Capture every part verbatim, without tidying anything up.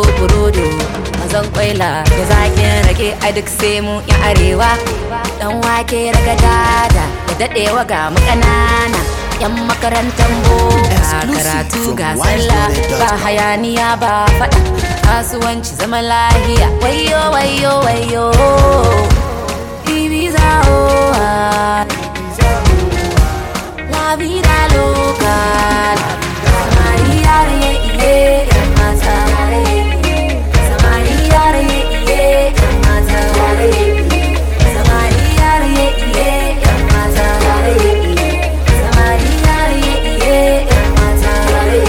burodo mazan kwaila da zakin rage a duk sai mu yan arewa dan wake raga dada da dadewa ga mu kanana yan makarantar boka karatu ga sallah ba hayaniya ba fada kasuwanci zama lahiya wayo wayo wayo Ibiza oh la vida loca Maria re ye mata re Maria re ye mata re Maria re ye mata re Maria re ye mata re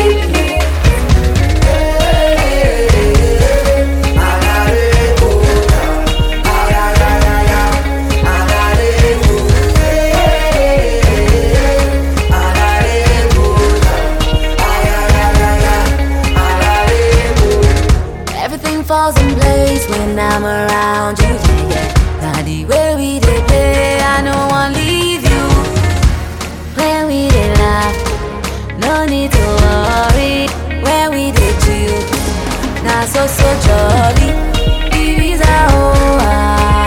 falls in place when I'm around you, yeah, yeah. Now the way we dey play, I no want leave you. When we dey laugh, no need to worry. When we dey chill, now so so jolly. Ibiza oh ah,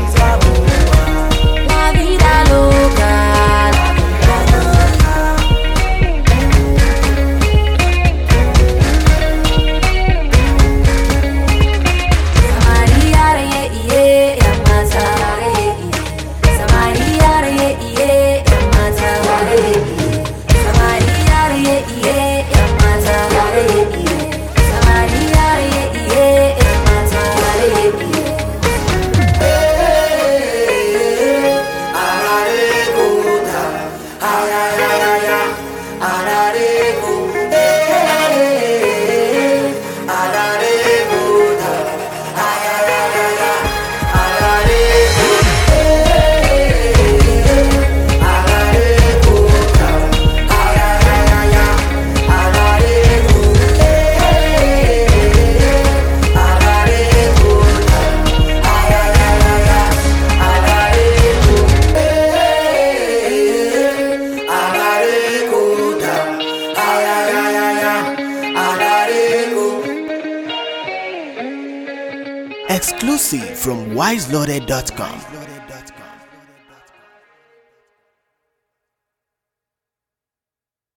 la vida loca. Exclusive from wise loaded dot com.